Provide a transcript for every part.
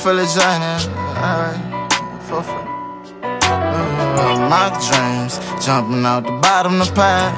feel it journey. Alright, for free. My dreams jumping out the bottom of the pile.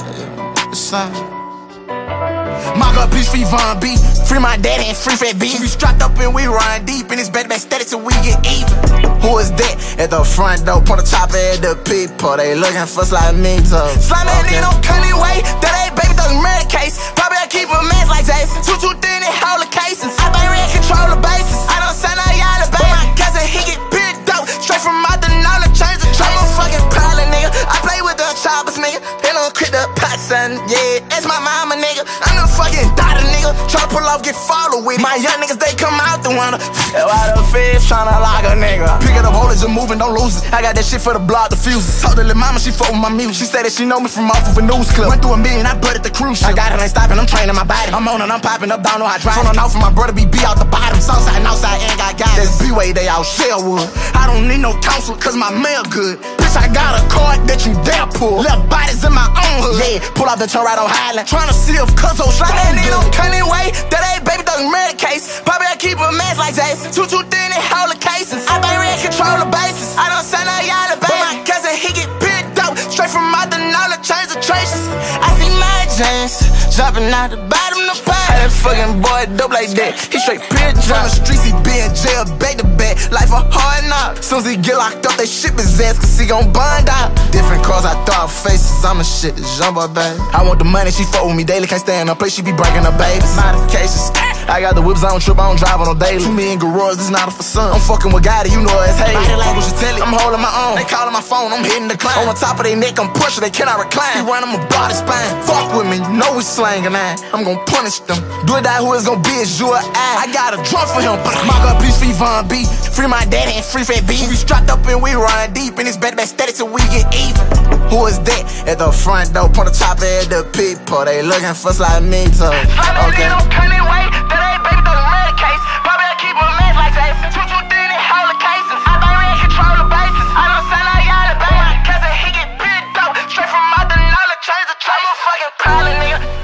Mock up peace, free Von B. Free my daddy and free Fat B. We strapped up and we run deep in this back steady till we get even. Who is that at the front door? Point the chopper at the people. They looking for slime me too. Slime man, nigga, don't cut it way. That ain't baby, that's murder case. Probably I keep a mess like Jason. Too thin and hold the cases. I been ready control the bases. I don't send out y'all the baby. But my cousin, he get big dope. Straight from out the knowledge, change the train. I'm a fucking pilot, nigga. I play with the choppers, nigga. They don't quit the pot, son. Yeah, that's my mama, nigga. I'm the fucking daughter, nigga. Try to pull off, get followed with it. My young niggas, they come out the window. That's why the fish tryna lock a nigga. Pick it up, hold it, just moving, don't lose it. I got that shit for the block, the fuses. Told the little mama, she fuck with my music. She said that she know me from off of a news clip. Went through $1 million, I butted the cruise ship. I got it, ain't stopping, I'm training my body. I'm on and I'm popping up, don't know how I drive. Turn on off for my brother, be out the bottom. Southside and outside, ain't got guys. That's B-Way, they out Shellwood. I don't need no counsel, cause my mail good. Bitch, I got a card that you dare pull. Left bodies in my own hood. Yeah, pull off the turn right on Highland. Tryna see if Cuzzo slide that nigga don't cut it way. That ain't baby, that's murder case. Probably I keep a mess like Jason. Too thin and hold the cases. I been ready control the bases. I don't send out y'all the baby. But my cousin, he get big dope. Straight from out the knowledge, change the traces. I see my James jumping out the bottom of the pile. That fucking boy dope like that. He straight pure From drunk. the streets, he be in jail, back to back. Life a hard knock. Soon as he get locked up, they ship his ass, cause he gon' bond out. Different cars, I throw out faces. I'm a shit, jumbo baby. I want the money, she fuck with me daily. Can't stay in a place, she be breaking her babies. Modifications. I got the whips, I don't trip, I don't drive on no daily. 2 million garage, this not a for some. I'm fucking with Gotti, you know it's hate. Body language, you tell it. I'm holding my own. They calling my phone, I'm hitting the climb. On the top of their neck, I'm pushing, they cannot recline. He run, I'm a body spine. Fuck with me, you know we slanging that. I'm gon' punish them. Do it die, who is gon' be is you or I. I got a drum for him. Mock up peace, free Von B. Free my daddy and free Fat B. We strapped up and we run deep in this back steady till we get even. Who is that at the front door? Point the chopper at the people. They looking for slime me too. Okay. Don't cut it way. That ain't baby, that's murder case. Probably I keep a mess like Jason. Too thin and hold the cases. I been ready control the bases. I don't send out y'all the baby. My cousin, he get big dope. Straight from out the knowledge, change the train. I'm a fucking pilot, nigga.